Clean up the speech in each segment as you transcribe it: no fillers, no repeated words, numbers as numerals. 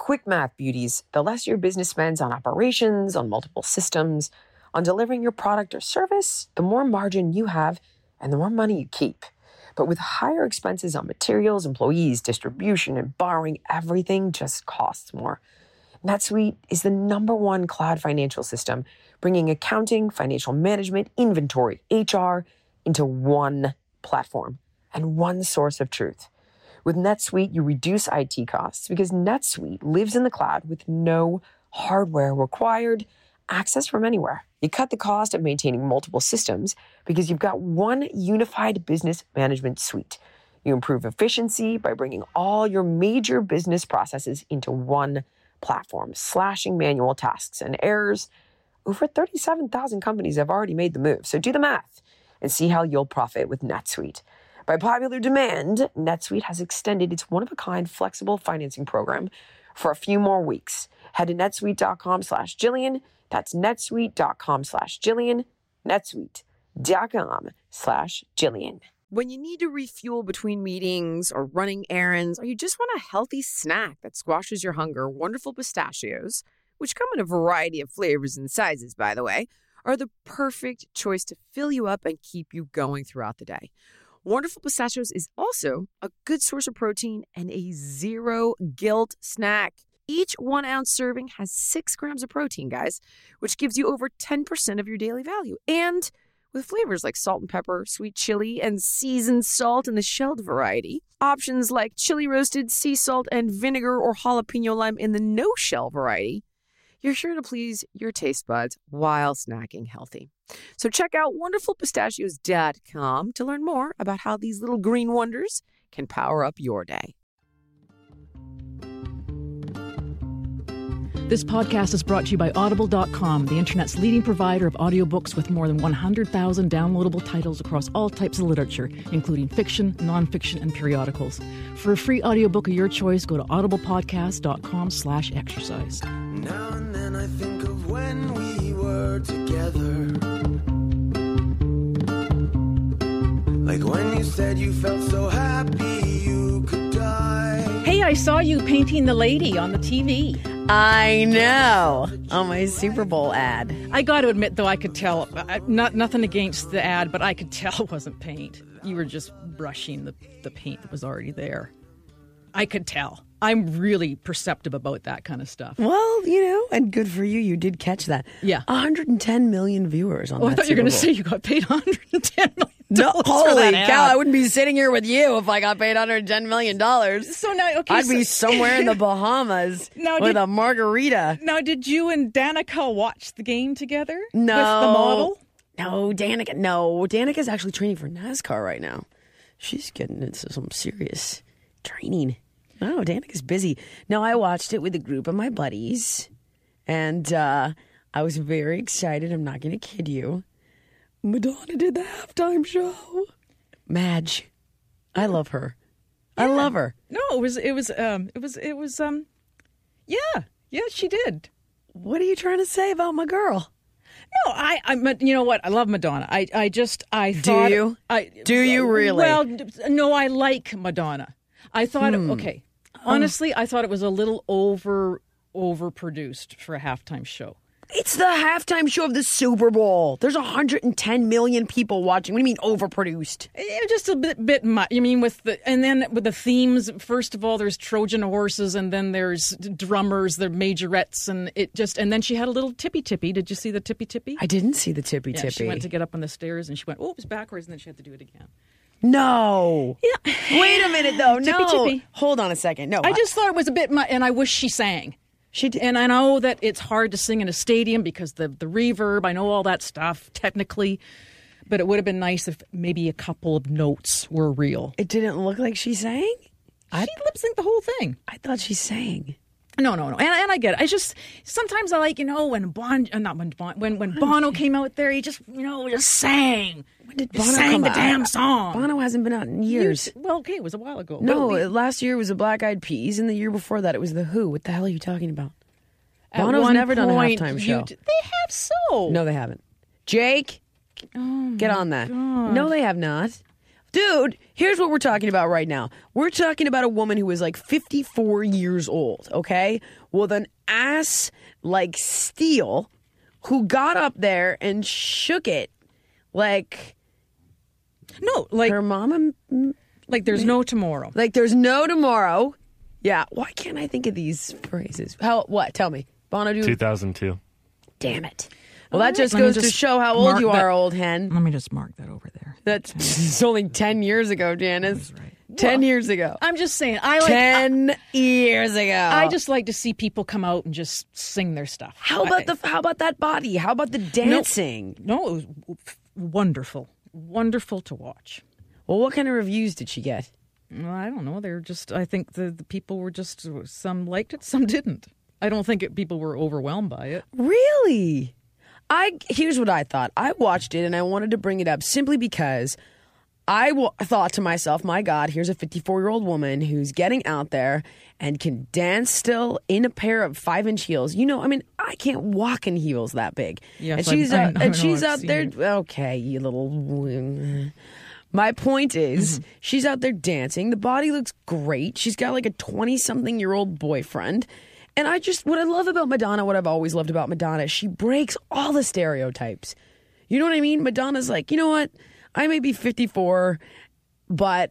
quick math, beauties. The less your business spends on operations, on multiple systems, on delivering your product or service, the more margin you have and the more money you keep. But with higher expenses on materials, employees, distribution, and borrowing, everything just costs more. NetSuite is the #1 cloud financial system, bringing accounting, financial management, inventory, HR into one platform and one source of truth. With NetSuite, you reduce IT costs because NetSuite lives in the cloud with no hardware required, access from anywhere. You cut the cost of maintaining multiple systems because you've got one unified business management suite. You improve efficiency by bringing all your major business processes into one platform, slashing manual tasks and errors. Over 37,000 companies have already made the move, so do the math and see how you'll profit with NetSuite. By popular demand, NetSuite has extended its one-of-a-kind flexible financing program for a few more weeks. Head to netsuite.com/Jillian. That's netsuite.com/Jillian. netsuite.com/Jillian. When you need to refuel between meetings or running errands, or you just want a healthy snack that squashes your hunger, Wonderful Pistachios, which come in a variety of flavors and sizes, by the way, are the perfect choice to fill you up and keep you going throughout the day. Wonderful Pistachios is also a good source of protein and a zero-guilt snack. Each 1-ounce serving has 6 grams of protein, guys, which gives you over 10% of your daily value. And with flavors like salt and pepper, sweet chili, and seasoned salt in the shelled variety. Options like chili roasted, sea salt, and vinegar or jalapeno lime in the no-shell variety. You're sure to please your taste buds while snacking healthy. So check out wonderfulpistachios.com to learn more about how these little green wonders can power up your day. This podcast is brought to you by Audible.com, the internet's leading provider of audiobooks with more than 100,000 downloadable titles across all types of literature, including fiction, nonfiction, and periodicals. For a free audiobook of your choice, go to audiblepodcast.com/exercise. Now and then I think of when we were together. Like when you said you felt so happy you could die. Hey, I saw you painting the lady on the TV. I know. On my Super Bowl ad. I got to admit, though, I could tell, nothing against the ad, but I could tell it wasn't paint. You were just brushing the paint that was already there. I could tell. I'm really perceptive about that kind of stuff. Well, you know, and good for you. You did catch that. Yeah. 110 million viewers on that. I thought you were going to say you got paid $110 million. No, holy cow, I wouldn't be sitting here with you if I got paid $110 million. So now, okay. I'd be somewhere in the Bahamas with a margarita. Now, did you and Danica watch the game together? No. With the model? No, Danica's actually training for NASCAR right now. She's getting into some serious training. No, Danica's busy. No, I watched it with a group of my buddies, and I was very excited. I'm not going to kid you. Madonna did the halftime show. Madge, I love her. Yeah. I love her. No, yeah, she did. What are you trying to say about my girl? No, you know what? I love Madonna. I thought. Do you? Do you really? Well, no, I like Madonna. I thought, okay, honestly, I thought it was a little overproduced for a halftime show. It's the halftime show of the Super Bowl. There's 110 million people watching. What do you mean overproduced? Just a bit much. I mean, with the themes. First of all, there's Trojan horses, and then there's drummers, the majorettes, and then she had a little tippy. Did you see the tippy? I didn't see the tippy. Yeah, she went to get up on the stairs, and she went, oops, backwards, and then she had to do it again. No. Yeah. Wait a minute, though. Tippy. Hold on a second. No. I just thought it was a bit much, and I wish she sang. She did. And I know that it's hard to sing in a stadium because the reverb, I know all that stuff technically, but it would have been nice if maybe a couple of notes were real. It didn't look like she sang? She lip-synced the whole thing. I thought she sang. No. And I get it. I just, sometimes I like, when Bono came out there, he just sang. When did Bono sang come the out? damn song. Bono hasn't been out in years. It was a while ago. No, last year was the Black Eyed Peas, and the year before that it was the Who. What the hell are you talking about? Bono's never done a halftime show. They have so. No, they haven't. Jake, get on that. God. No, they have not. Dude, here's what we're talking about right now. We're talking about a woman who is like 54 years old, okay? With an ass like steel, who got up there and shook it like... No, like her mama... Like there's no tomorrow. Like there's no tomorrow. Yeah. Why can't I think of these phrases? What? Tell me. Bono, 2002. Damn it. Well, that just Let me goes to just show how old mark you that- are, old hen. Let me just mark that over there. That's it's only 10 years ago, Janice. That's right. 10 years ago. I'm just saying. I like. 10 years ago. I just like to see people come out and just sing their stuff. How about that body? How about the dancing? No, it was wonderful. Wonderful to watch. Well, what kind of reviews did she get? Well, I don't know. They're just. I think the people were just. Some liked it, some didn't. I don't think people were overwhelmed by it. Really? Here's what I thought. I watched it and I wanted to bring it up simply because I thought to myself, my God, here's a 54-year-old woman who's getting out there and can dance still in a pair of 5-inch heels. You know, I mean, I can't walk in heels that big. Yes, and she's I know, she's I've out seen there. it. Okay, you little. My point is, she's out there dancing. The body looks great. She's got like a 20-something-year-old boyfriend. And what I love about Madonna, what I've always loved about Madonna, is she breaks all the stereotypes. You know what I mean? Madonna's like, you know what? I may be 54, but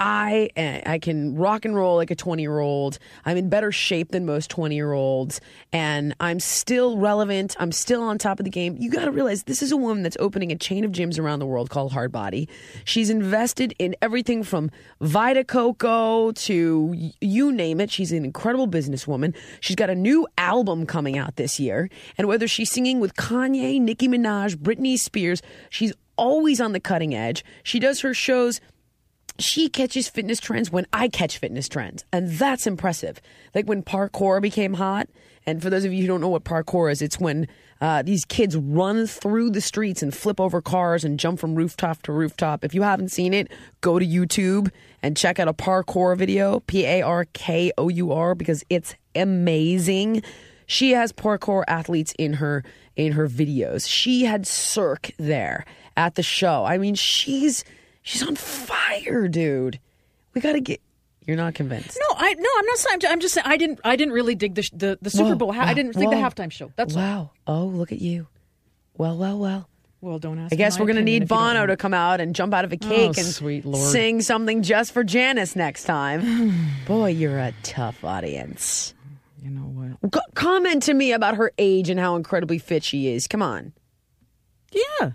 I can rock and roll like a 20-year-old. I'm in better shape than most 20-year-olds, and I'm still relevant. I'm still on top of the game. You got to realize this is a woman that's opening a chain of gyms around the world called Hard Body. She's invested in everything from Vita Coco to you name it. She's an incredible businesswoman. She's got a new album coming out this year, and whether she's singing with Kanye, Nicki Minaj, Britney Spears, she's always on the cutting edge. She does her shows. She catches fitness trends when I catch fitness trends. And that's impressive. Like when parkour became hot. And for those of you who don't know what parkour is, it's when these kids run through the streets and flip over cars and jump from rooftop to rooftop. If you haven't seen it, go to YouTube and check out a parkour video, Parkour, because it's amazing. She has parkour athletes in her videos. She had Cirque there at the show. I mean, she's on fire, dude. We got to get... You're not convinced. No, I'm not saying. I'm just saying I didn't really dig the Super Bowl. I didn't think the halftime show. That's all. Wow. Oh, look at you. Well. Well, don't ask. I guess my we're going to opinion need if you don't Bono want. to come out and jump out of a cake and sweet Lord. sing something just for Janice next time. Boy, you're a tough audience. You know what? Comment to me about her age and how incredibly fit she is. Come on. Yeah.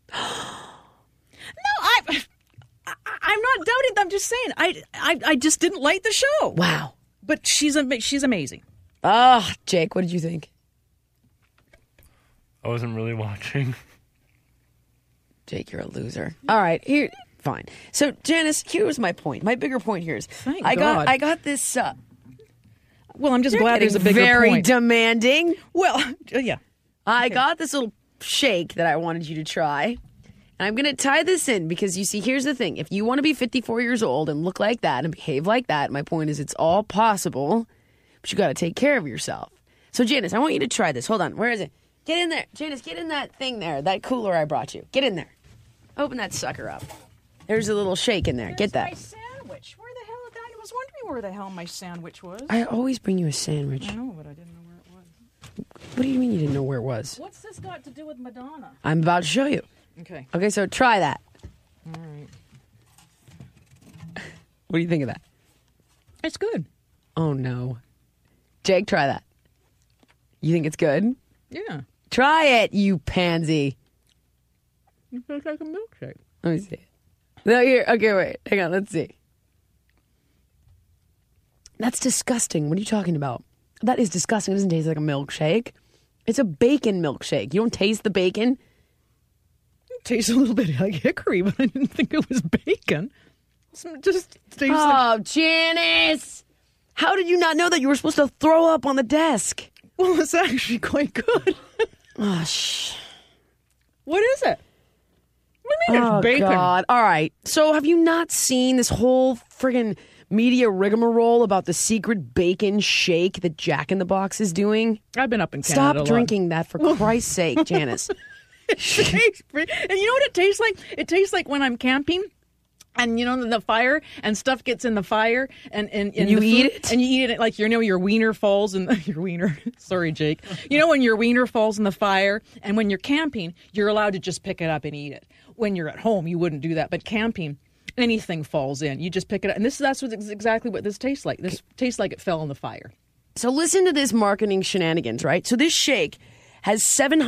No, I'm not doubting. I'm just saying. I just didn't like the show. Wow. But she's amazing. Ah, Jake, what did you think? I wasn't really watching. Jake, you're a loser. All right, here, fine. So, Janice, here was my point. My bigger point here is, Thank I God. got this. Well, I'm just You're glad there's a getting bigger very point. demanding. Well, yeah. I got this little shake that I wanted you to try. And I'm going to tie this in because, you see, here's the thing. If you want to be 54 years old and look like that and behave like that, my point is it's all possible, but you got to take care of yourself. So, Janice, I want you to try this. Hold on. Where is it? Get in there. Janice, get in that thing there, that cooler I brought you. Get in there. Open that sucker up. There's a little shake in there. Get that. My sandwich. Where the hell? I was wondering where the hell my sandwich was. I always bring you a sandwich. I know, but I didn't know where it was. What do you mean you didn't know where it was? What's this got to do with Madonna? I'm about to show you. Okay. Okay, so try that. All right. What do you think of that? It's good. Oh, no. Jake, try that. You think it's good? Yeah. Try it, you pansy. It tastes like a milkshake. Let me see it. No, here. Okay, wait. Hang on. Let's see. That's disgusting. What are you talking about? That is disgusting. It doesn't taste like a milkshake. It's a bacon milkshake. You don't taste the bacon? It tastes a little bit like hickory, but I didn't think it was bacon. It just tastes like... Oh, Janice! How did you not know that you were supposed to throw up on the desk? Well, it's actually quite good. Oh, What is it? What do you mean it's bacon? God. All right. So have you not seen this whole friggin' media rigmarole about the secret bacon shake that Jack in the Box is doing? I've been up in Canada Stop a lot. drinking that for Christ's sake, Janice. It tastes and you know what it tastes like? It tastes like when I'm camping. And the fire and stuff gets in the fire and you eat it? and you eat it like your wiener falls in your wiener. Sorry, Jake. When your wiener falls in the fire, and when you're camping, you're allowed to just pick it up and eat it. When you're at home, you wouldn't do that. But camping, anything falls in, you just pick it up. And that's exactly what this tastes like. This tastes like it fell in the fire. So listen to this marketing shenanigans, right? So this shake has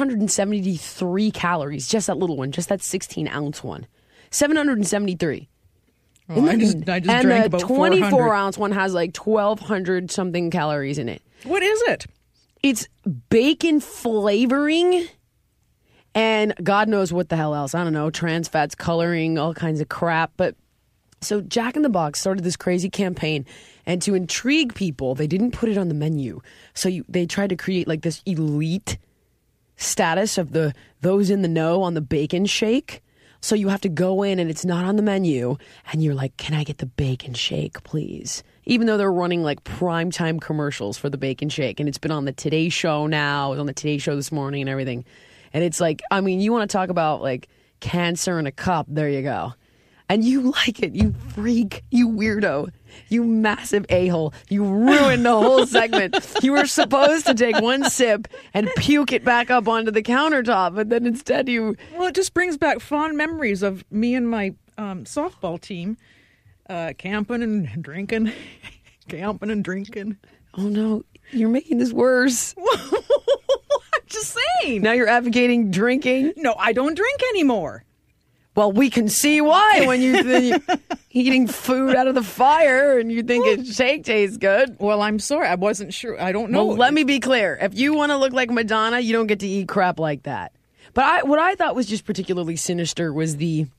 773 calories, just that little one, just that 16-ounce one. 773. Oh, I just drank about 24 400. ounce one has like 1,200 something calories in it. What is it? It's bacon flavoring and God knows what the hell else. I don't know, trans fats, coloring, all kinds of crap. But so Jack in the Box started this crazy campaign, and to intrigue people, they didn't put it on the menu. So they tried to create like this elite status of those in the know on the bacon shake. So you have to go in and it's not on the menu and you're like, can I get the bacon shake, please? Even though they're running like primetime commercials for the bacon shake. And it's been on the Today Show now. It was on the Today Show this morning and everything. And it's like, I mean, you want to talk about like cancer in a cup. There you go. And you like it, you freak, you weirdo, you massive a-hole. You ruined the whole segment. You were supposed to take one sip and puke it back up onto the countertop, but then instead you... Well, it just brings back fond memories of me and my softball team camping and drinking, camping and drinking. Oh no, you're making this worse. I'm just saying. Now you're advocating drinking? No, I don't drink anymore. Well, we can see why when you're eating food out of the fire and you think a shake tastes good. Well, I'm sorry. I wasn't sure. I don't know. Well, let me be clear. If you want to look like Madonna, you don't get to eat crap like that. But what I thought was just particularly sinister was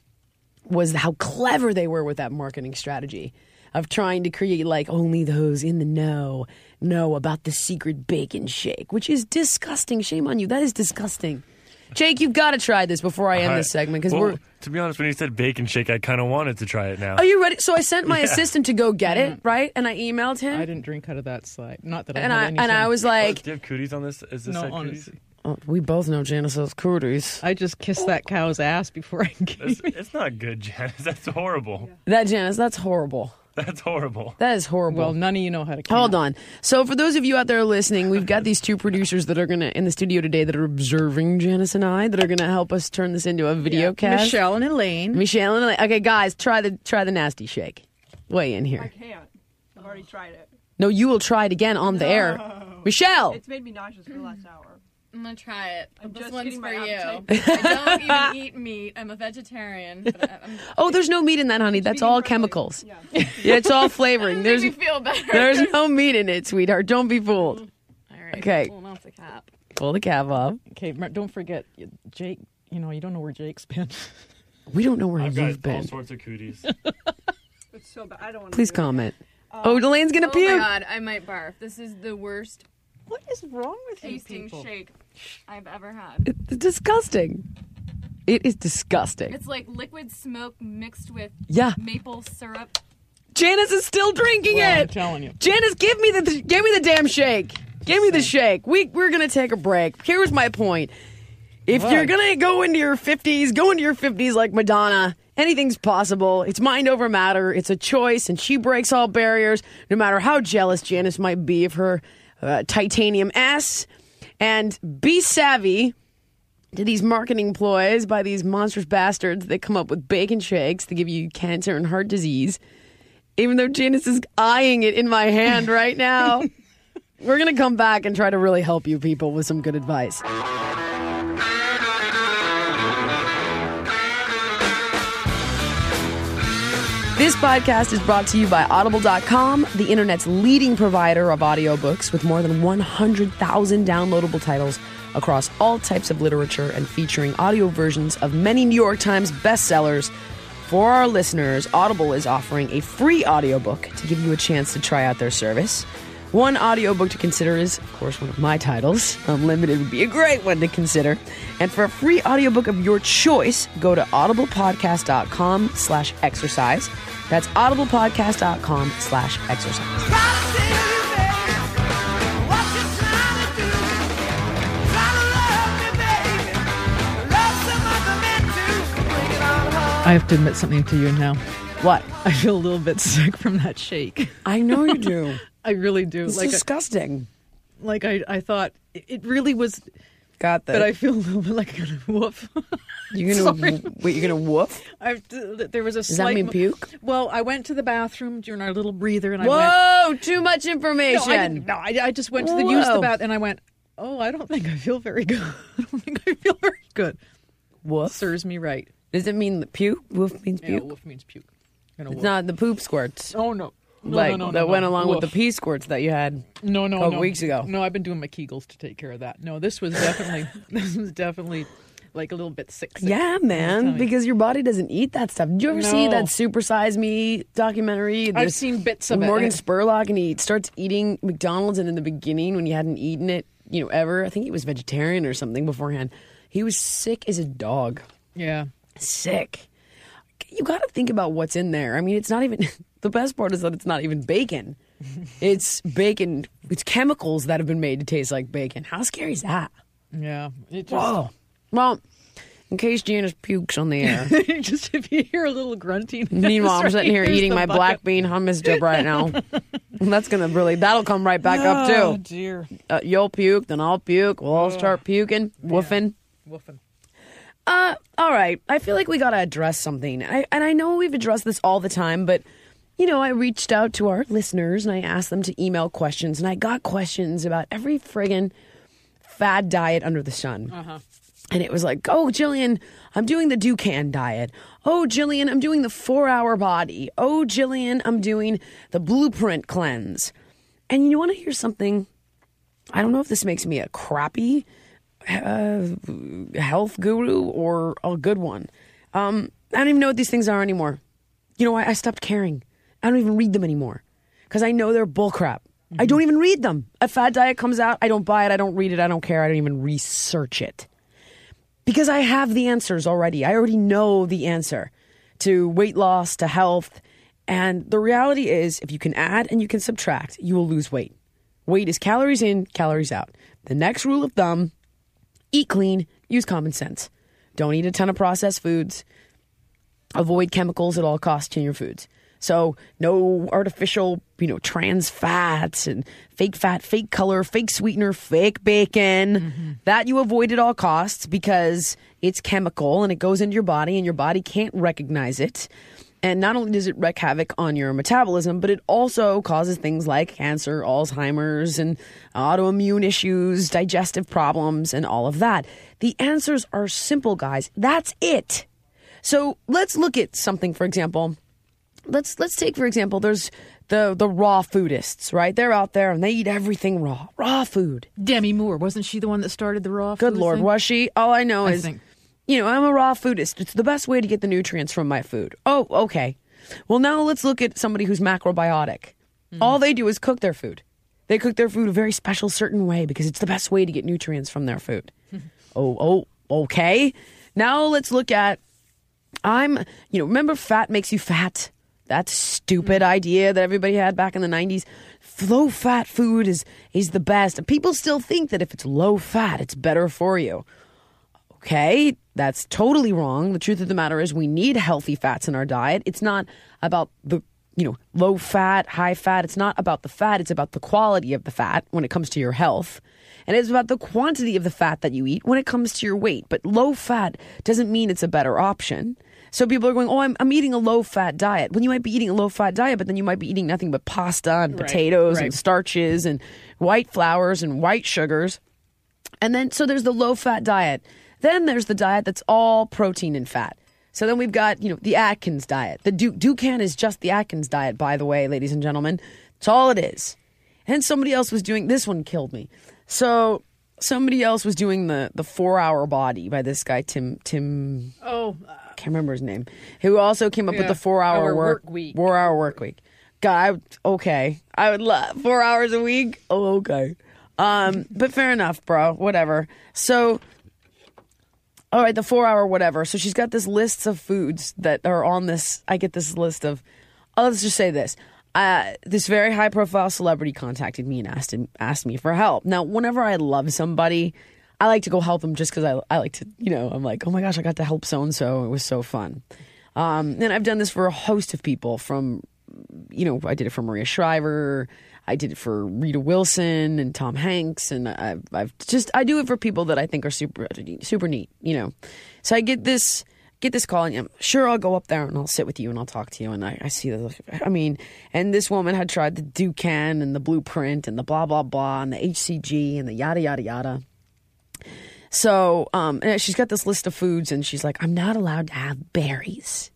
how clever they were with that marketing strategy of trying to create like only those in the know about the secret bacon shake, which is disgusting. Shame on you. That is disgusting. Jake, you've got to try this before I end this segment because to be honest, when you said bacon shake, I kind of wanted to try it now. Are you ready? So I sent my assistant to go get it, right? And I emailed him. I didn't drink out of that side. Not that I and had I anything. and I was like, do you have cooties on this? Is this No, side honestly. cooties? oh, we both know Janice has cooties. I just kissed that cow's ass before I gave it. It's not good, Janice. That's horrible. Janice, that's horrible. That's horrible. That is horrible. Well, none of you know how to count. Hold on. So for those of you out there listening, we've got these two producers that are in the studio today that are observing Janice and I that are gonna help us turn this into a video cast. Michelle and Elaine. Okay, guys, try the nasty shake. Weigh in here. I can't. I've already tried it. No, you will try it again on the air. Michelle. It's made me nauseous for the last hour. I'm gonna try it. I'm This just one's getting for my you. appetite. I don't even eat meat. I'm a vegetarian. But I'm Oh, there's no meat in that, honey. That's Vegan all friendly. chemicals. Yeah. Yeah, it's all flavoring. Makes me feel better. There's no meat in it, sweetheart. Don't be fooled. All right. Okay. Pulling off the cap. Pull the cap off. Okay, don't forget, Jake, you don't know where Jake's been. We don't know where I've got you've all been. sorts of cooties. It's so bad. I don't want to. Please comment. Elaine's gonna Oh puke. my god, I might barf. This is the worst What is wrong with you tasting people? shake I've ever had. It's disgusting. It is disgusting. It's like liquid smoke mixed with Yeah. maple syrup. Janice is still drinking Well, I'm it. telling you. Janice, give me the damn shake. Give me the shake. We're gonna take a break. Here's my point. If you're What? gonna go into your 50s like Madonna. Anything's possible. It's mind over matter. It's a choice, and she breaks all barriers, no matter how jealous Janice might be of her titanium ass. And be savvy to these marketing ploys by these monstrous bastards that come up with bacon shakes to give you cancer and heart disease. Even though Janice is eyeing it in my hand right now, we're going to come back and try to really help you people with some good advice. This podcast is brought to you by Audible.com, the internet's leading provider of audiobooks with more than 100,000 downloadable titles across all types of literature and featuring audio versions of many New York Times bestsellers. For our listeners, Audible is offering a free audiobook to give you a chance to try out their service. One audiobook to consider is, of course, one of my titles. Unlimited would be a great one to consider. And for a free audiobook of your choice, go to audiblepodcast.com/exercise. That's audiblepodcast.com/exercise. I have to admit something to you now. What? I feel a little bit sick from that shake. I know you do. I really do. It's Like, disgusting. I thought it really was. Got that. But I feel a little bit like a woof. You're gonna wait. You're gonna woof. There was a Does slight. that mean puke? Well, I went to the bathroom during our little breather, and I went. Whoa! Too much No, information. I just went to the use the Whoa. bath, and I went. Oh, I don't think I feel very good. I don't think I feel very good. Woof. Serves me right. Does it mean puke? Woof means Yeah, puke. woof means puke. It's not the poop squirts. Oh no. No, like no, that went no. along with the Woof. pee squirts that you had. No, a couple weeks ago. No, I've been doing my Kegels to take care of that. No, this was definitely like a little bit sick. Yeah, man, Tummy. because your body doesn't eat that stuff. Did you ever see No. that Super Size Me documentary? I've There's seen bits of it. Morgan Spurlock, and he starts eating McDonald's, and in the beginning, when he hadn't eaten it, ever, I think he was vegetarian or something beforehand. He was sick as a dog. Yeah. Sick. You got to think about what's in there. I mean, it's not even. The best part is that it's not even bacon. It's bacon. It's chemicals that have been made to taste like bacon. How scary is that? Yeah. It just, Whoa. Well, in case Janice pukes on the air. just if you hear a little grunting. Meanwhile, I'm sitting here here's eating the my bucket. black bean hummus dip right now. And that'll come right back up Oh too. dear. You'll puke, then I'll puke. We'll all start puking, woofing. Woofing. All right. I feel like we got to address something. And I know we've addressed this all the time, but, I reached out to our listeners and I asked them to email questions, and I got questions about every friggin' fad diet under the sun. And it was like, oh, Jillian, I'm doing the Dukan diet. Oh, Jillian, I'm doing the 4-hour body. Oh, Jillian, I'm doing the blueprint cleanse. And you want to hear something? I don't know if this makes me a crappy health guru or a good one. I don't even know what these things are anymore. I stopped caring. I don't even read them anymore because I know they're bullcrap. I don't even read them. A fad diet comes out, I don't buy it, I don't read it, I don't care, I don't even research it. Because I have the answers already. I already know the answer to weight loss, to health. And the reality is, if you can add and you can subtract, you will lose weight. Weight is calories in, calories out. The next rule of thumb, eat clean, use common sense. Don't eat a ton of processed foods. Avoid chemicals at all costs in your foods. So no artificial, trans fats and fake fat, fake color, fake sweetener, fake bacon. That you avoid at all costs because it's chemical and it goes into your body and your body can't recognize it. And not only does it wreak havoc on your metabolism, but it also causes things like cancer, Alzheimer's, and autoimmune issues, digestive problems, and all of that. The answers are simple, guys. That's it. So let's look at something, for example. Let's take, for example, there's the raw foodists, right? They're out there and they eat everything raw. Raw food. Demi Moore, wasn't she the one that started the raw Good food Lord, thing? was she? All I know I is, think. I'm a raw foodist. It's the best way to get the nutrients from my food. Oh, okay. Well, now let's look at somebody who's macrobiotic. All they do is cook their food. They cook their food a very special, certain way because it's the best way to get nutrients from their food. Okay. Now let's look at, remember fat makes you fat? That stupid idea that everybody had back in the 90s. Low fat food is the best. People still think that if it's low fat, it's better for you. Okay, that's totally wrong. The truth of the matter is we need healthy fats in our diet. It's not about the, low fat, high fat. It's not about the fat. It's about the quality of the fat when it comes to your health. And it's about the quantity of the fat that you eat when it comes to your weight. But low fat doesn't mean it's a better option. So people are going, oh, I'm eating a low-fat diet. Well, you might be eating a low-fat diet, but then you might be eating nothing but pasta and potatoes and starches and white flours and white sugars. And then, so there's the low-fat diet. Then there's the diet that's all protein and fat. So then we've got, the Atkins diet. The Dukan is just the Atkins diet, by the way, ladies and gentlemen. That's all it is. And somebody else was doing, this one killed me. So somebody else was doing the 4-hour body by this guy, Tim. Oh, I can't remember his name, who also came up with the 4-hour work week. 4-hour work week. God, I would love 4 hours a week. Oh, okay. But fair enough, bro. Whatever. So, all right, the 4-hour whatever. So she's got this list of foods that are on this. I get this list of, let's just say this. This very high-profile celebrity contacted me and asked me for help. Now, whenever I love somebody, I like to go help them just because I like to, I'm like, oh my gosh, I got to help so-and-so. It was so fun. And I've done this for a host of people from, I did it for Maria Shriver. I did it for Rita Wilson and Tom Hanks. And I do it for people that I think are super, super neat, So I get this call and I'm sure I'll go up there and I'll sit with you and I'll talk to you. And I see and this woman had tried the Dukan and the Blueprint and the blah, blah, blah and the HCG and the yada, yada, yada. So and she's got this list of foods and she's like, I'm not allowed to have berries.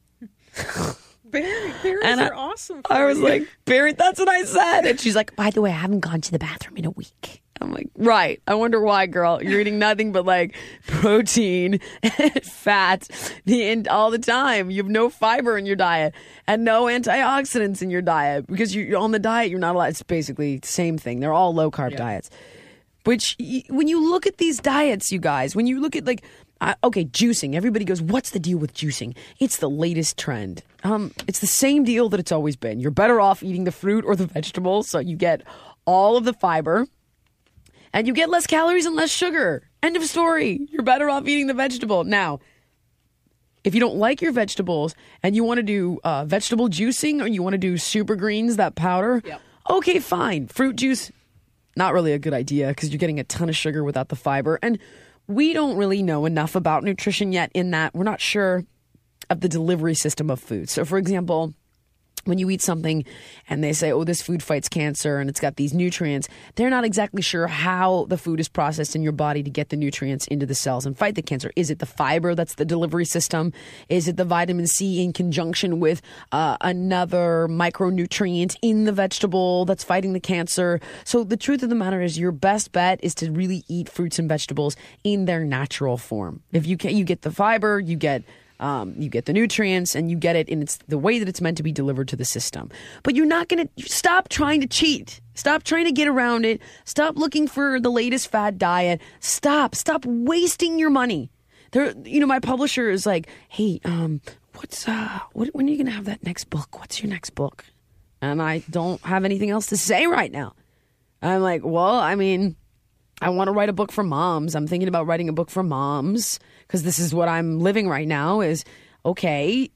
Berries are awesome for I was you. like, berry, that's what I said. And she's like, by the way, I haven't gone to the bathroom in a week. I'm like, right. I wonder why, girl. You're eating nothing but like protein and fat all the time. You have no fiber in your diet and no antioxidants in your diet because you're on the diet. You're not allowed. It's basically the same thing. They're all low carb diets. Which, when you look at these diets, you guys, when you look at juicing, everybody goes, what's the deal with juicing? It's the latest trend. It's the same deal that it's always been. You're better off eating the fruit or the vegetables, so you get all of the fiber, and you get less calories and less sugar. End of story. You're better off eating the vegetable. Now, if you don't like your vegetables and you want to do vegetable juicing or you want to do super greens, that powder, okay, fine. Fruit juice, not really a good idea because you're getting a ton of sugar without the fiber. And we don't really know enough about nutrition yet in that we're not sure of the delivery system of food. So, for example, when you eat something and they say, oh, this food fights cancer and it's got these nutrients, they're not exactly sure how the food is processed in your body to get the nutrients into the cells and fight the cancer. Is it the fiber that's the delivery system? Is it the vitamin C in conjunction with another micronutrient in the vegetable that's fighting the cancer? So the truth of the matter is your best bet is to really eat fruits and vegetables in their natural form. If you can, you get the fiber, you get the nutrients, and you get it in the way that it's meant to be delivered to the system. But you're not going to stop trying to cheat. Stop trying to get around it. Stop looking for the latest fad diet. Stop wasting your money. My publisher is like, hey, when are you going to have that next book? What's your next book? And I don't have anything else to say right now. I'm like, well, I want to write a book for moms. I'm thinking about writing a book for moms because this is what I'm living right now is, okay,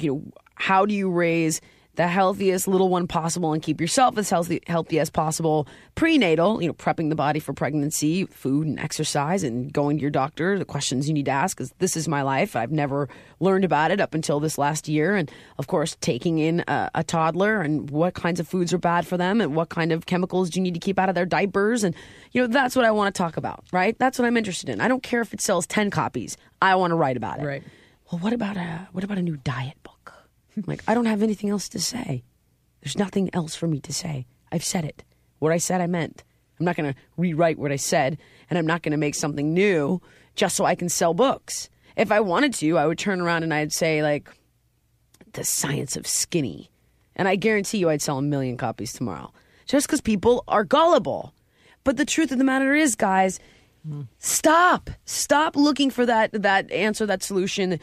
how do you raise the healthiest little one possible and keep yourself as healthy as possible prenatal, prepping the body for pregnancy, food and exercise and going to your doctor, the questions you need to ask because this is my life. I've never learned about it up until this last year. And of course, taking in a toddler and what kinds of foods are bad for them and what kind of chemicals do you need to keep out of their diapers. And, that's what I want to talk about, right? That's what I'm interested in. I don't care if it sells 10 copies. I want to write about it. Right. Well, what about a new diet book? I'm like, I don't have anything else to say. There's nothing else for me to say. I've said it. What I said, I meant. I'm not going to rewrite what I said, and I'm not going to make something new just so I can sell books. If I wanted to, I would turn around and I'd say, like, The Science of Skinny. And I guarantee you I'd sell 1 million copies tomorrow. Just because people are gullible. But the truth of the matter is, guys, stop looking for that answer, that solution.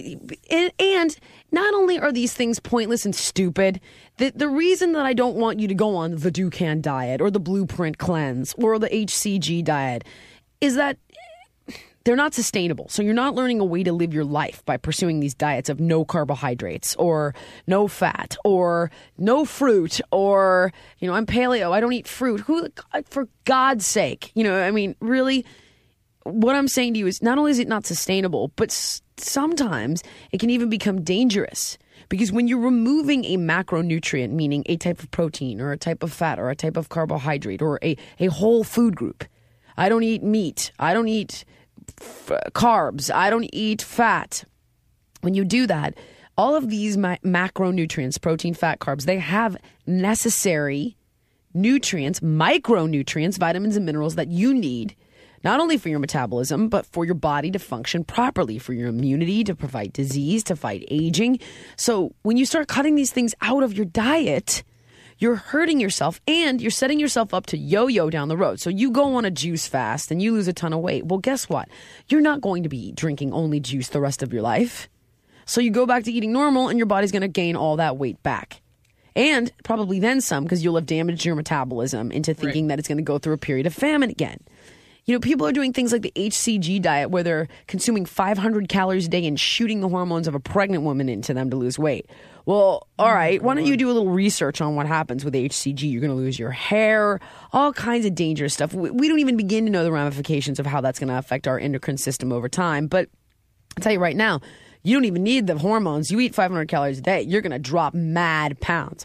And not only are these things pointless and stupid, the reason that I don't want you to go on the Dukan diet or the Blueprint cleanse or the HCG diet is that they're not sustainable. So you're not learning a way to live your life by pursuing these diets of no carbohydrates or no fat or no fruit or, I'm paleo, I don't eat fruit. For God's sake, really, what I'm saying to you is not only is it not sustainable, but sometimes it can even become dangerous. Because when you're removing a macronutrient, meaning a type of protein or a type of fat or a type of carbohydrate or a whole food group, I don't eat meat, I don't eat carbs, I don't eat fat. When you do that, all of these macronutrients, protein, fat, carbs, they have necessary nutrients, micronutrients, vitamins and minerals that you need, not only for your metabolism, but for your body to function properly, for your immunity, to fight disease, to fight aging. So when you start cutting these things out of your diet, you're hurting yourself and you're setting yourself up to yo-yo down the road. So you go on a juice fast and you lose a ton of weight. Well, guess what? You're not going to be drinking only juice the rest of your life. So you go back to eating normal and your body's going to gain all that weight back. And probably then some because you'll have damaged your metabolism into thinking that it's going to go through a period of famine again. People are doing things like the HCG diet where they're consuming 500 calories a day and shooting the hormones of a pregnant woman into them to lose weight. Well, all right, why don't you do a little research on what happens with HCG? You're going to lose your hair, all kinds of dangerous stuff. We don't even begin to know the ramifications of how that's going to affect our endocrine system over time. But I'll tell you right now, you don't even need the hormones. You eat 500 calories a day, you're going to drop mad pounds.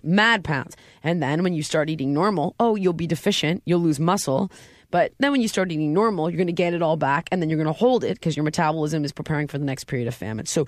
And then when you start eating normal, you'll be deficient, you'll lose muscle. But then when you start eating normal, you're going to get it all back, and then you're going to hold it because your metabolism is preparing for the next period of famine. So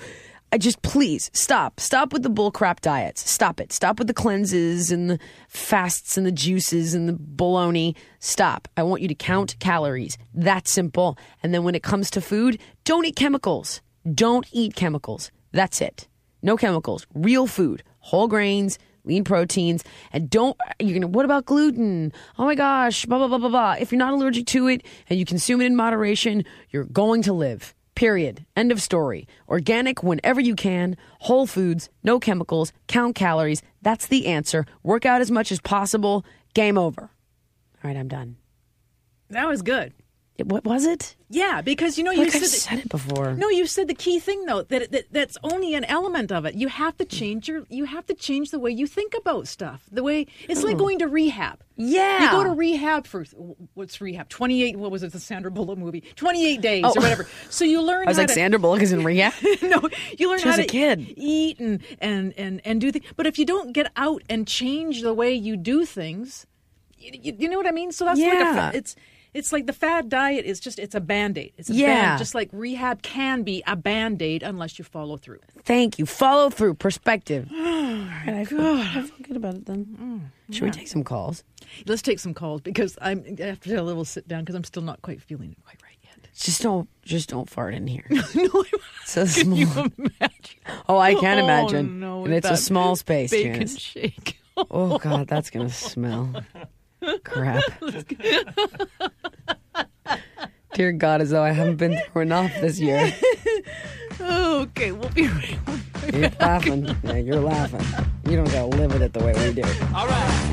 please stop with the bullcrap diets. Stop it. Stop with the cleanses and the fasts and the juices and the bologna. Stop. I want you to count calories. That's simple. And then when it comes to food, don't eat chemicals. Don't eat chemicals. That's it. No chemicals. Real food. Whole grains, lean proteins, and what about gluten? Oh my gosh, blah, blah, blah, blah, blah. If you're not allergic to it and you consume it in moderation, you're going to live. Period. End of story. Organic whenever you can. Whole foods. No chemicals. Count calories. That's the answer. Work out as much as possible. Game over. All right, I'm done. That was good. What was it? Yeah, because you I've said it before. No, you said the key thing though that's only an element of it. You have to change the way you think about stuff. The way it's like going to rehab. Yeah, you go to rehab for what's rehab? 28. What was it? The Sandra Bullock movie? 28 days or whatever. So you learn. Sandra Bullock is in rehab. No, you learn how to kid. Eat and do things. But if you don't get out and change the way you do things, you know what I mean. So that's It's like the fad diet is it's a Band-Aid. It's just like rehab can be a Band-Aid unless you follow through. Thank you. Follow through. Perspective. I feel good about it then. Should we take some calls? Let's take some calls because I have to do a little sit down because I'm still not quite feeling it quite right yet. Just don't fart in here. No, so can small. you imagine? Oh, I can imagine. No, and it's a small space, bacon Janice. shake. Oh God, that's gonna smell. Crap. Dear God, as though I haven't been through enough this year. Okay, we'll be right You're laughing. Yeah, you're laughing. You don't gotta live with it the way we do. All right.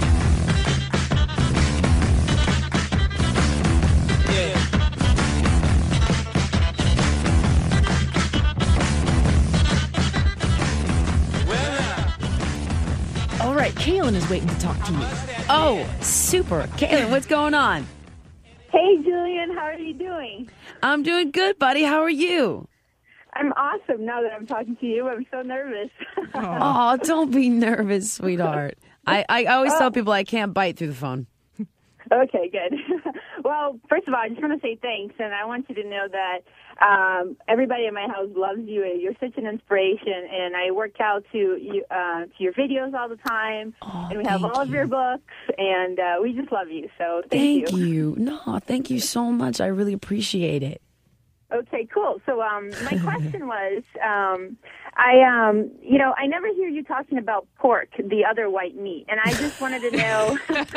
All right, Kaylin is waiting to talk to you. Oh, super. Kaylin, what's going on? Hey, Julian, how are you doing? I'm doing good, buddy. How are you? I'm awesome now that I'm talking to you. I'm so nervous. Oh, don't be nervous, sweetheart. I always tell people I can't bite through the phone. Okay, good. Well, first of all, I just want to say thanks, and I want you to know that everybody in my house loves you. You're such an inspiration, and I work out to your videos all the time, and we have all of your books, and we just love you. So thank you. No, thank you so much. I really appreciate it. Okay, cool. So my question was, I never hear you talking about pork, the other white meat, and I just wanted to know.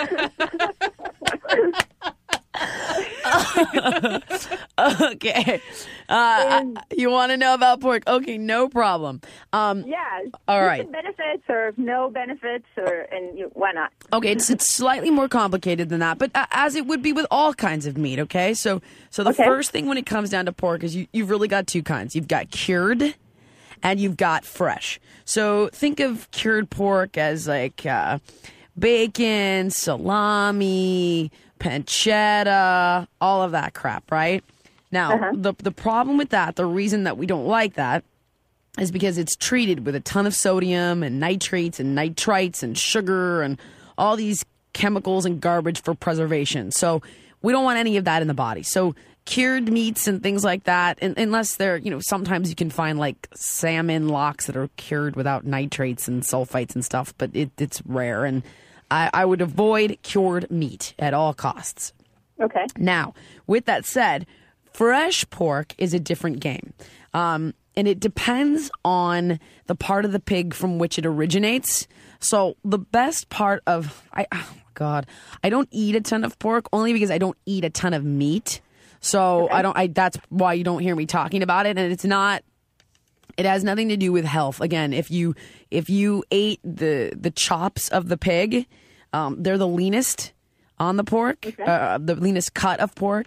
Okay. You want to know about pork? Okay, no problem. Yeah. All right. The benefits or no benefits, why not? Okay, it's slightly more complicated than that, but as it would be with all kinds of meat. Okay, so the first thing when it comes down to pork is you've really got two kinds. You've got cured, and you've got fresh. So think of cured pork as like bacon, salami, pancetta, all of that crap, right? Now, the problem with that, the reason that we don't like that, is because it's treated with a ton of sodium and nitrates and nitrites and sugar and all these chemicals and garbage for preservation. So we don't want any of that in the body. So cured meats and things like that, unless they're, sometimes you can find like salmon locks that are cured without nitrates and sulfites and stuff, but it's rare. And I would avoid cured meat at all costs. Okay. Now, with that said, fresh pork is a different game. And it depends on the part of the pig from which it originates. So the best part of, I don't eat a ton of pork only because I don't eat a ton of meat. So that's why you don't hear me talking about it. And it has nothing to do with health. Again, if you ate the chops of the pig, they're the leanest on the pork, the leanest cut of pork.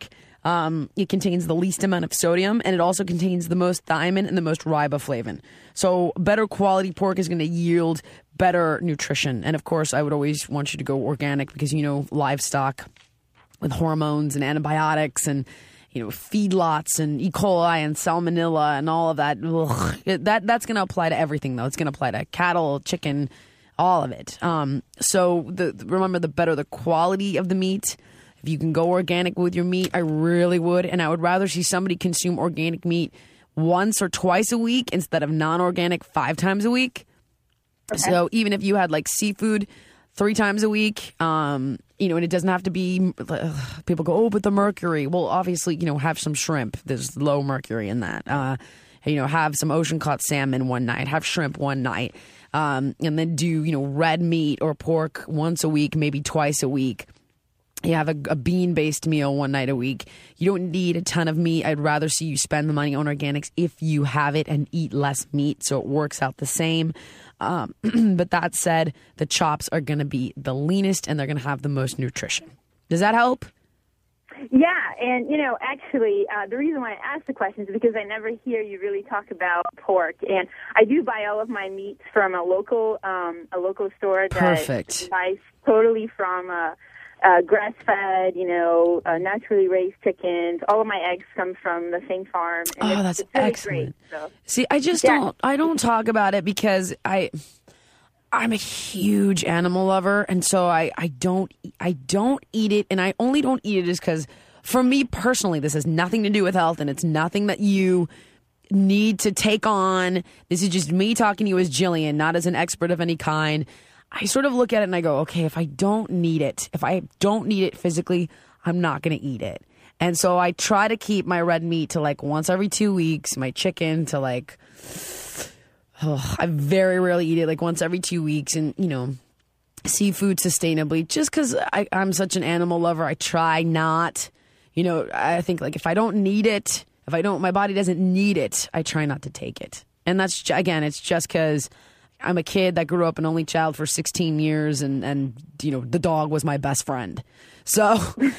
It contains the least amount of sodium, and it also contains the most thiamine and the most riboflavin. So better quality pork is going to yield better nutrition. And of course, I would always want you to go organic because, livestock with hormones and antibiotics and, feedlots and E. coli and salmonella and all of that. That's going to apply to everything, though. It's going to apply to cattle, chicken, all of it. So remember, the better the quality of the meat. If you can go organic with your meat, I really would. And I would rather see somebody consume organic meat once or twice a week instead of non-organic 5 times a week. Okay. So even if you had like seafood 3 times a week, and it doesn't have to be, people go, oh, but the mercury. Well, obviously, have some shrimp. There's low mercury in that. Have some ocean caught salmon one night, have shrimp one night, and then do, red meat or pork once a week, maybe twice a week. You have a bean-based meal one night a week. You don't need a ton of meat. I'd rather see you spend the money on organics if you have it and eat less meat, so it works out the same. But that said, the chops are going to be the leanest and they're going to have the most nutrition. Does that help? Yeah, and, actually, the reason why I asked the question is because I never hear you really talk about pork. And I do buy all of my meats from a local store that Perfect. buys totally from grass-fed, naturally raised chickens. All of my eggs come from the same farm. And that's it's really excellent. Great, so. See, I don't talk about it because I'm a huge animal lover, and so I don't eat it, and I only don't eat it just because, for me personally, this has nothing to do with health, and it's nothing that you need to take on. This is just me talking to you as Jillian, not as an expert of any kind. I sort of look at it and I go, okay, if I don't need it physically, I'm not going to eat it. And so I try to keep my red meat to like once every 2 weeks, my chicken to like, I very rarely eat it, like once every 2 weeks, and, seafood sustainably, just because I'm such an animal lover. I try not, I think like if I don't need it, my body doesn't need it, I try not to take it. And that's, again, it's just because I'm a kid that grew up an only child for 16 years, and the dog was my best friend. So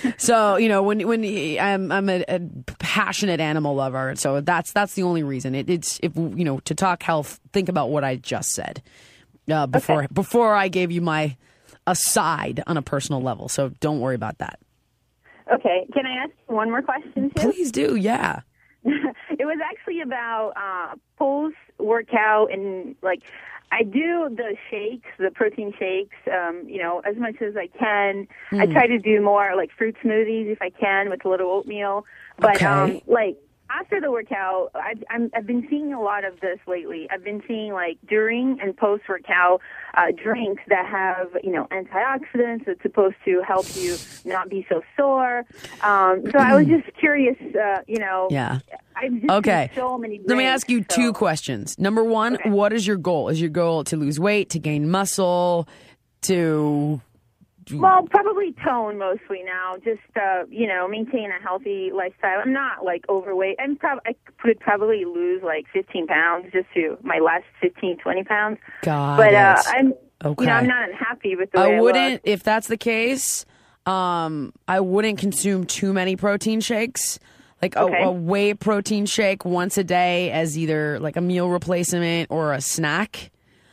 when I'm a passionate animal lover, so that's the only reason. It's to talk health, think about what I just said before I gave you my aside on a personal level. So don't worry about that. Okay, can I ask you one more question too? Please do, yeah. It was actually about post workout and like. I do the shakes, the protein shakes, as much as I can. I try to do more like fruit smoothies if I can with a little oatmeal. But okay. After the workout, I've been seeing a lot of this lately. I've been seeing like during and post workout drinks that have antioxidants that's supposed to help you not be so sore. So I was just curious, Yeah. I've just okay. seen so many drinks, Let me ask you 2 questions. Number 1, okay. What is your goal? Is your goal to lose weight, to gain muscle, to... Well, probably tone mostly now. Just, maintain a healthy lifestyle. I'm not, overweight. I could probably lose, 15 pounds just to my last 15, 20 pounds. But I'm, okay. I'm not unhappy with the way I wouldn't, if that's the case, I wouldn't consume too many protein shakes. A whey protein shake once a day as either, a meal replacement or a snack.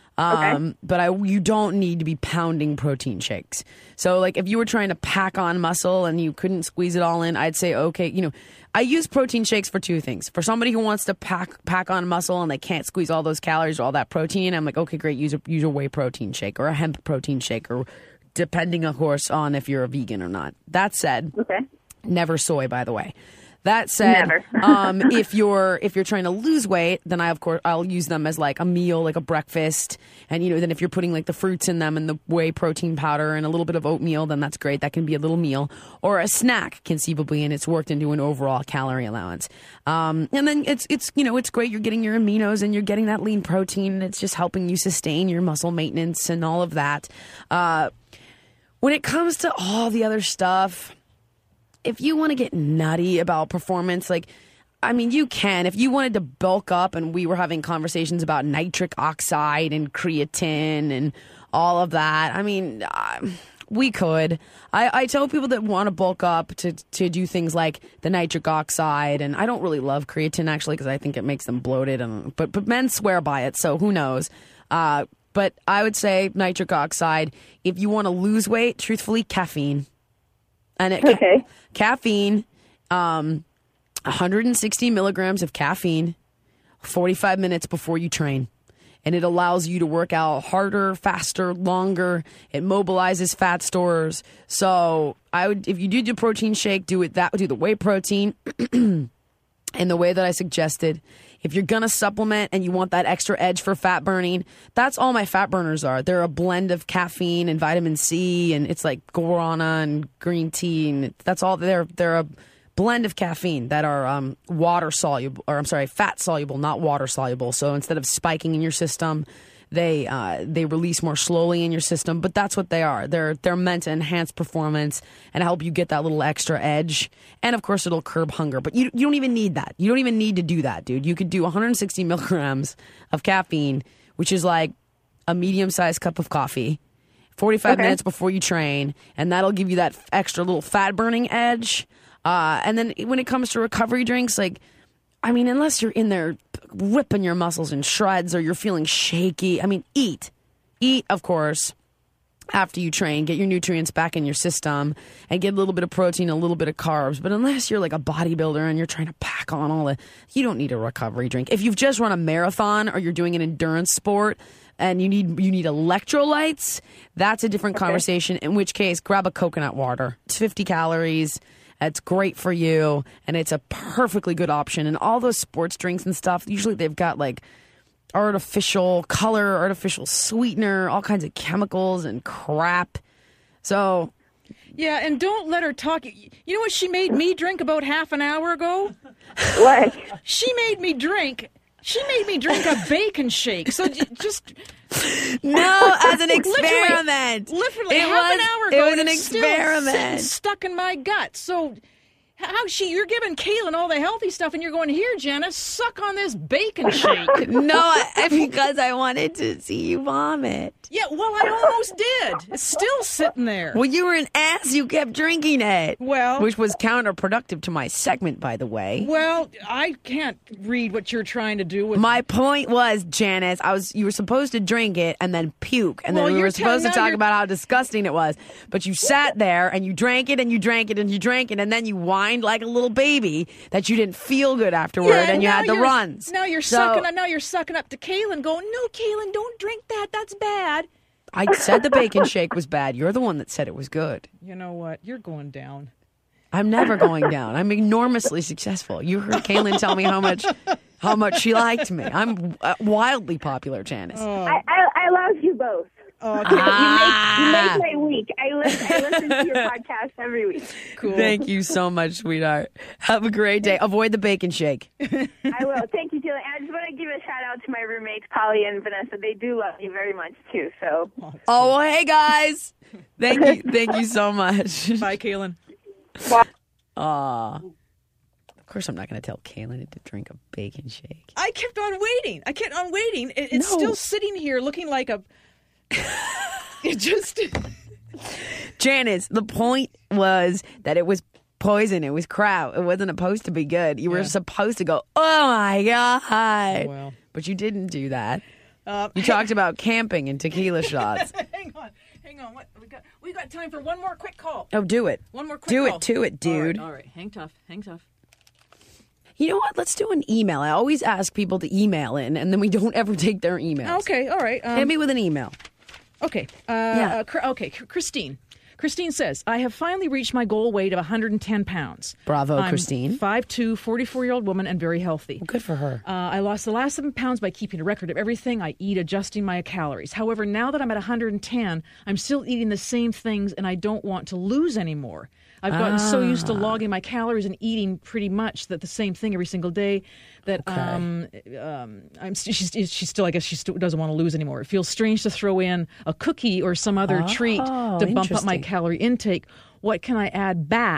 But you don't need to be pounding protein shakes. So if you were trying to pack on muscle and you couldn't squeeze it all in, I'd say, okay, I use protein shakes for 2 things. For somebody who wants to pack on muscle and they can't squeeze all those calories or all that protein, I'm like, okay, great, use a whey protein shake or a hemp protein shake, or depending, of course, on if you're a vegan or not. That said, never soy, by the way. That said, if you're trying to lose weight, then I'll use them as a meal, like a breakfast. And, then if you're putting the fruits in them and the whey protein powder and a little bit of oatmeal, then that's great. That can be a little meal or a snack conceivably, and it's worked into an overall calorie allowance. And then it's great. You're getting your aminos and you're getting that lean protein. And it's just helping you sustain your muscle maintenance and all of that. When it comes to all the other stuff, if you want to get nutty about performance, you can. If you wanted to bulk up and we were having conversations about nitric oxide and creatine and all of that, we could. I tell people that want to bulk up to do things like the nitric oxide, and I don't really love creatine actually because I think it makes them bloated. But men swear by it, so who knows? But I would say nitric oxide. If you want to lose weight, truthfully, caffeine. And caffeine, 160 milligrams of caffeine, 45 minutes before you train. And it allows you to work out harder, faster, longer. It mobilizes fat stores. So if you do the protein shake, do the whey protein in the way that I suggested. If you're going to supplement and you want that extra edge for fat burning, that's all my fat burners are. They're a blend of caffeine and vitamin C, and it's like guarana and green tea, and that's all. They're a blend of caffeine that are fat soluble, not water soluble. So instead of spiking in your system, they release more slowly in your system. But that's what they are. They're meant to enhance performance and help you get that little extra edge. And of course, it'll curb hunger. But you don't even need that. You don't even need to do that, dude. You could do 160 milligrams of caffeine, which is like a medium-sized cup of coffee, 45 minutes before you train, and that'll give you that extra little fat-burning edge. And then when it comes to recovery drinks, unless you're in there ripping your muscles in shreds or you're feeling shaky, eat. Eat, of course, after you train. Get your nutrients back in your system and get a little bit of protein, a little bit of carbs. But unless you're like a bodybuilder and you're trying to pack on you don't need a recovery drink. If you've just run a marathon or you're doing an endurance sport and you need electrolytes, that's a different conversation, in which case, grab a coconut water. It's 50 calories. It's great for you, and it's a perfectly good option. And all those sports drinks and stuff, usually they've got like artificial color, artificial sweetener, all kinds of chemicals and crap. So, yeah, and don't let her talk. You know what she made me drink about half an hour ago? What? She made me drink a bacon shake. So just... No, as an experiment. Literally half an hour ago. It was an experiment. Stuck in my gut. So you're giving Kaylin all the healthy stuff, and you're going, here, Janice, suck on this bacon shake. No, because I wanted to see you vomit. Yeah, well, I almost did. It's still sitting there. Well, you were an ass. You kept drinking it. Well, which was counterproductive to my segment, by the way. Well, I can't read what you're trying to do with. My point was, Janice, you were supposed to drink it and then puke, and then we were supposed to talk about how disgusting it was. But you sat there and you drank it and you drank it and you drank it, and then you whined like a little baby that you didn't feel good afterward, and you had the runs. Now you're sucking up to Kaylin, going, no, Kaylin, don't drink that. That's bad. I said the bacon shake was bad. You're the one that said it was good. You know what? You're going down. I'm never going down. I'm enormously successful. You heard Kaylin tell me how much she liked me. I'm wildly popular, Janice. I love you both. Oh, you make my week. I listen to your podcast every week. Cool. Thank you so much, sweetheart. Have a great day. Avoid the bacon shake. I will. Thank you, Julie. And I just want to give a shout out to my roommates, Polly and Vanessa. They do love you very much too. So. Oh, well, hey guys. Thank you so much. Bye, Kaylin. Of course, I'm not going to tell Kaylin to drink a bacon shake. I kept on waiting. It's still sitting here looking like a. It just. Janice, the point was that it was poison. It was crap. It wasn't supposed to be good. You were supposed to go, oh my God. Well. But you didn't do that. You talked about camping and tequila shots. Hang on. What we got time for one more quick call. Oh, do it. One more quick call. Do it, dude. All right. Hang tough. You know what? Let's do an email. I always ask people to email in, and then we don't ever take their emails. Okay, all right. Hit me with an email. Okay. Christine. Christine says, I have finally reached my goal weight of 110 pounds. Bravo, I'm Christine. 5'2", 44-year-old woman and very healthy. Good for her. I lost the last 7 pounds by keeping a record of everything I eat, adjusting my calories. However, now that I'm at 110, I'm still eating the same things and I don't want to lose anymore. I've gotten so used to logging my calories and eating pretty much the same thing every single day that she still doesn't want to lose anymore. It feels strange to throw in a cookie or some other treat to bump up my calorie intake. What can I add back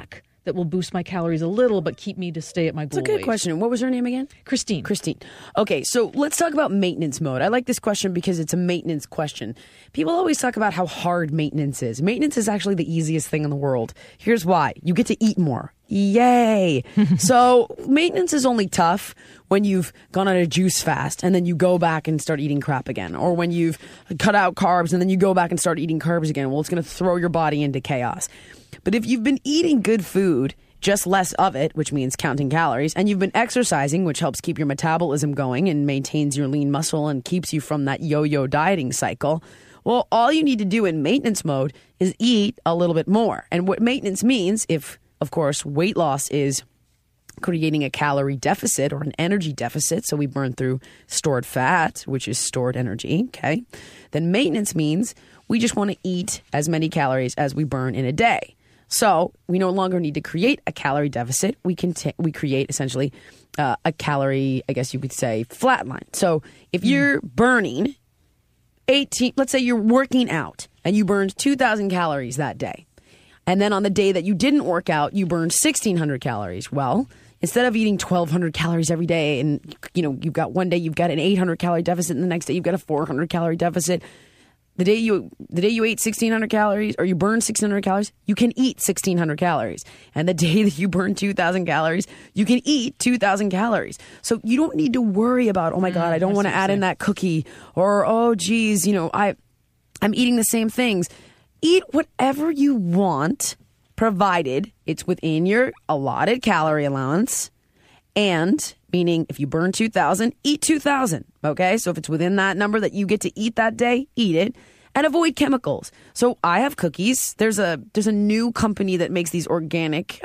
that will boost my calories a little, but keep me to stay at my goal It's a good weight. question. What was her name again? Christine. Okay, so let's talk about maintenance mode. I like this question because it's a maintenance question. People always talk about how hard maintenance is. Maintenance is actually the easiest thing in the world. Here's why. You get to eat more. Yay. So maintenance is only tough when you've gone on a juice fast and then you go back and start eating crap again. Or when you've cut out carbs and then you go back and start eating carbs again. Well, it's going to throw your body into chaos. But if you've been eating good food, just less of it, which means counting calories, and you've been exercising, which helps keep your metabolism going and maintains your lean muscle and keeps you from that yo-yo dieting cycle, well, all you need to do in maintenance mode is eat a little bit more. And what maintenance means, if, of course, weight loss is creating a calorie deficit or an energy deficit, so we burn through stored fat, which is stored energy, okay, then maintenance means we just want to eat as many calories as we burn in a day. So we no longer need to create a calorie deficit. We create essentially a calorie, I guess you could say, flatline. So if you're burning 18, let's say you're working out and you burned 2,000 calories that day. And then on the day that you didn't work out, you burned 1,600 calories. Well, instead of eating 1,200 calories every day and, you know, you've got one day you've got an 800 calorie deficit and the next day you've got a 400 calorie deficit. The day you ate 1,600 calories or you burned 1,600 calories, you can eat 1,600 calories. And the day that you burn 2,000 calories, you can eat 2,000 calories. So you don't need to worry about, oh my God, I don't want to add in that cookie, or, oh geez, you know, I'm eating the same things. Eat whatever you want, provided it's within your allotted calorie allowance. And meaning if you burn 2,000, eat 2,000. Okay. So if it's within that number that you get to eat that day, eat it and avoid chemicals. So I have cookies. There's a new company that makes these organic,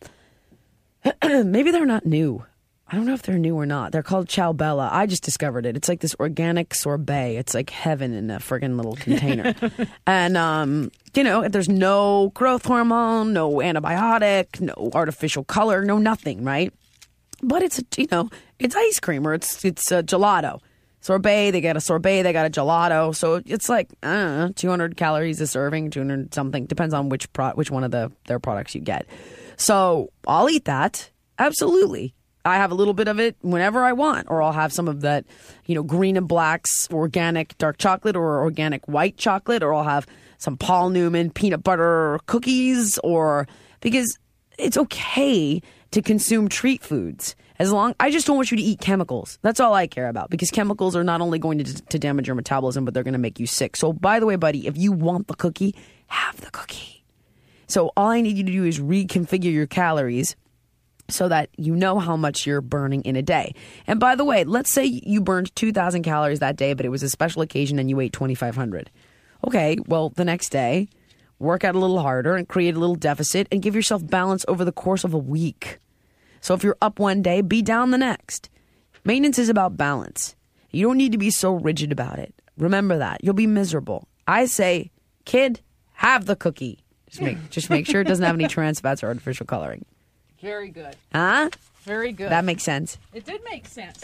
maybe they're not new. I don't know if they're new or not. They're called Ciao Bella. I just discovered it. It's like this organic sorbet. It's like heaven in a friggin' little container. And, you know, there's no growth hormone, no antibiotic, no artificial color, no nothing, right? But it's, you know, it's ice cream or it's gelato. Sorbet, they got a sorbet, they got a gelato. So it's like, 200 calories a serving, 200 something. Depends on which one of their products you get. So I'll eat that. Absolutely. I have a little bit of it whenever I want, or I'll have some of that, you know, Green and Black's organic dark chocolate or organic white chocolate, or I'll have some Paul Newman peanut butter cookies, or because it's okay to consume treat foods. I just don't want you to eat chemicals. That's all I care about, because chemicals are not only going to damage your metabolism, but they're going to make you sick. So by the way, buddy, if you want the cookie, have the cookie. So all I need you to do is reconfigure your calories so that you know how much you're burning in a day. And by the way, let's say you burned 2,000 calories that day, but it was a special occasion and you ate 2,500. Okay, well, the next day, work out a little harder and create a little deficit and give yourself balance over the course of a week. So if you're up one day, be down the next. Maintenance is about balance. You don't need to be so rigid about it. Remember that. You'll be miserable. I say, kid, have the cookie. Just make sure it doesn't have any trans fats or artificial coloring. Very good. Huh? Very good. That makes sense. It did make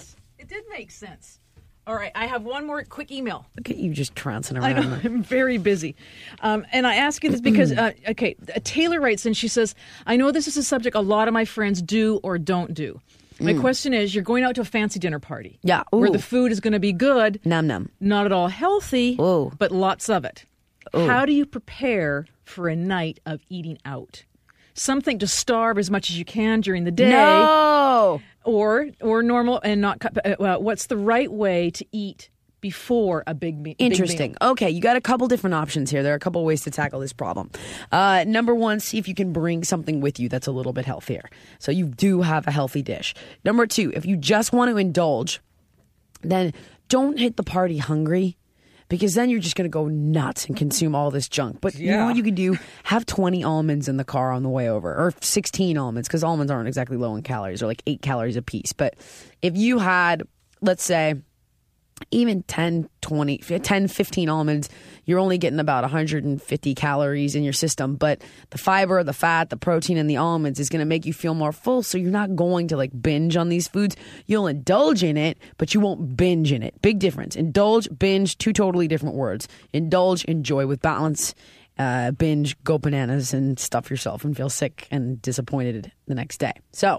sense. All right, I have one more quick email. Look at you just trouncing I around. know, I'm very busy. And I ask you this because, Taylor writes and she says, I know this is a subject a lot of my friends do or don't do. My question is, you're going out to a fancy dinner party. Yeah. Where Ooh. the food is going to be good. Num. Not at all healthy, Ooh. but lots of it. Ooh. How do you prepare for a night of eating out? Something to starve as much as you can during the day. No! Or normal and not cut. What's the right way to eat before a big meal? Interesting. Okay, you got a couple different options here. There are a couple ways to tackle this problem. Number one, see if you can bring something with you that's a little bit healthier. So you do have a healthy dish. Number two, if you just want to indulge, then don't hit the party hungry, because then you're just going to go nuts and consume all this junk. But you know what you could do? Have 20 almonds in the car on the way over, or 16 almonds, because almonds aren't exactly low in calories. They're like 8 calories a piece. But if you had, let's say, even 10, 15 almonds, you're only getting about 150 calories in your system. But the fiber, the fat, the protein in the almonds is going to make you feel more full. So you're not going to like binge on these foods. You'll indulge in it, but you won't binge in it. Big difference. Indulge, binge, two totally different words. Indulge, enjoy with balance. binge, go bananas, and stuff yourself and feel sick and disappointed the next day. So,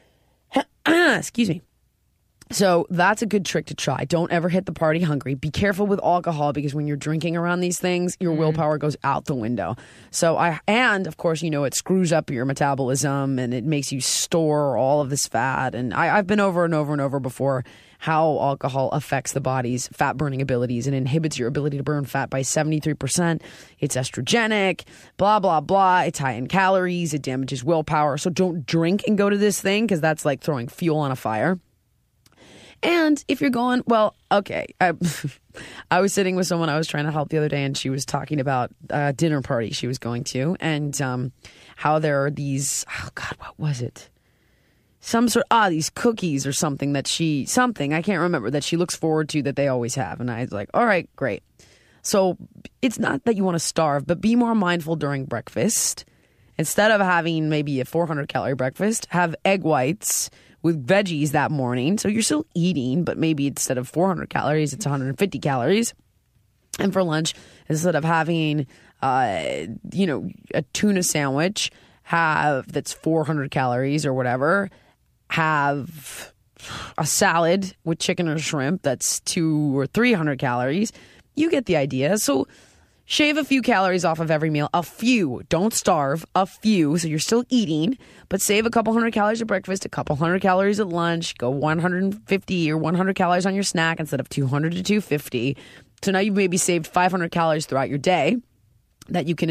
excuse me. So that's a good trick to try. Don't ever hit the party hungry. Be careful with alcohol because when you're drinking around these things, your willpower goes out the window. So and of course, it screws up your metabolism and it makes you store all of this fat. And I've been over and over and over before how alcohol affects the body's fat burning abilities and inhibits your ability to burn fat by 73%. It's estrogenic, blah, blah, blah. It's high in calories. It damages willpower. So don't drink and go to this thing because that's like throwing fuel on a fire. And if you're going, well, okay, I was sitting with someone I was trying to help the other day, and she was talking about a dinner party she was going to, and how there are these, oh God, what was it? Some sort these cookies or something I can't remember, that she looks forward to that they always have. And I was like, all right, great. So it's not that you want to starve, but be more mindful during breakfast. Instead of having maybe a 400-calorie breakfast, have egg whites with veggies that morning. So you're still eating, but maybe instead of 400 calories, it's 150 calories. And for lunch, instead of having, a tuna sandwich, that's 400 calories or whatever, have a salad with chicken or shrimp that's 200 or 300 calories. You get the idea. So shave a few calories off of every meal. A few. Don't starve. A few. So you're still eating, but save a couple hundred calories at breakfast, a couple hundred calories at lunch, go 150 or 100 calories on your snack instead of 200 to 250. So now you've maybe saved 500 calories throughout your day that you can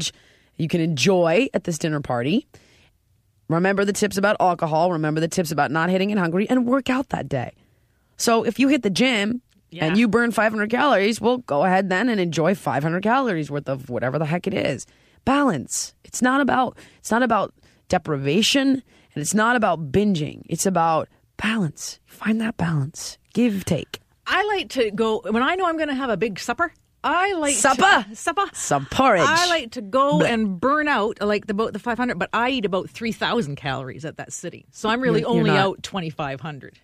enjoy at this dinner party. Remember the tips about alcohol. Remember the tips about not hitting it hungry, and work out that day. So if you hit the gym and you burn 500 calories, well, go ahead then and enjoy 500 calories worth of whatever the heck it is. Balance. It's not about deprivation, and it's not about binging. It's about balance. Find that balance. Give, take. I like to go, when I know I'm going to have a big supper, Some porridge. I like to go and burn out like about the 500, but I eat about 3,000 calories at that sitting. So I'm really only out 2,500.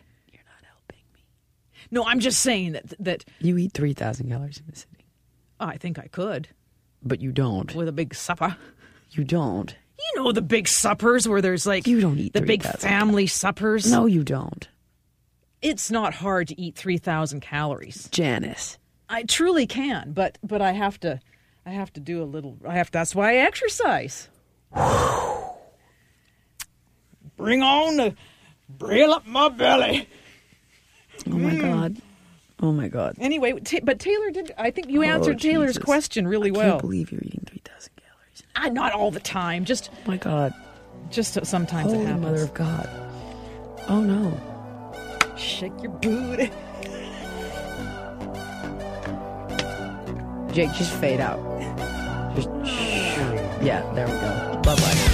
No, I'm just saying that you eat 3,000 calories in the sitting. Oh, I think I could. But you don't. With a big supper. You don't. You know the big suppers where there's like... You don't eat the big family suppers. No, you don't. It's not hard to eat 3,000 calories. Janice. I truly can, but I have to do a little... That's why I exercise. Bring on the... Brail up my belly. Oh, my God. Oh, my God. Anyway, but Taylor did... I think you answered Taylor's question really well. I can't believe you're eating 3,000 calories. Not all the time. Just... Oh, my God. Just sometimes Holy it happens. Mother of God. Oh, no. Shake your booty. Jake, just fade out. Just... Yeah, there we go. Bye-bye.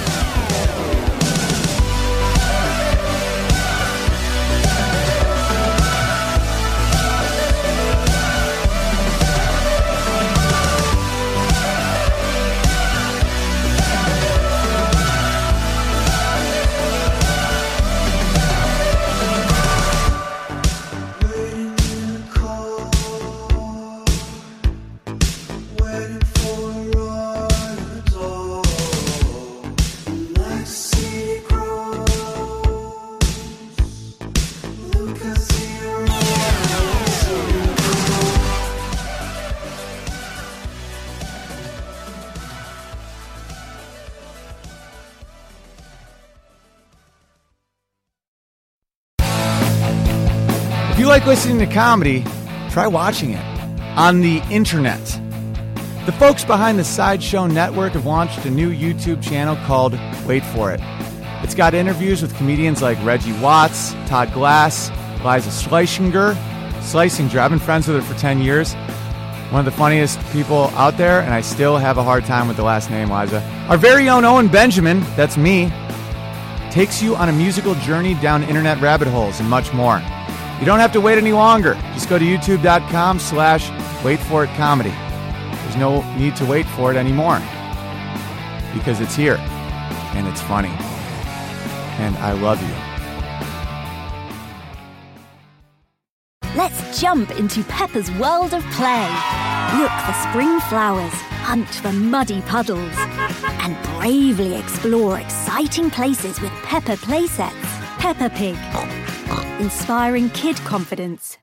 If you like listening to comedy, try watching it on the internet. The folks behind the Sideshow Network have launched a new YouTube channel called Wait For It. It's got interviews with comedians like Reggie Watts, Todd Glass, Liza Schlesinger. I've been friends with her for 10 years. One of the funniest people out there, and I still have a hard time with the last name, Liza. Our very own Owen Benjamin, that's me, takes you on a musical journey down internet rabbit holes and much more. You don't have to wait any longer. Just go to youtube.com/waitforitcomedy. There's no need to wait for it anymore because it's here and it's funny. And I love you. Let's jump into Peppa's world of play. Look for spring flowers, hunt for muddy puddles and bravely explore exciting places with Peppa playsets. Peppa Pig, inspiring kid confidence.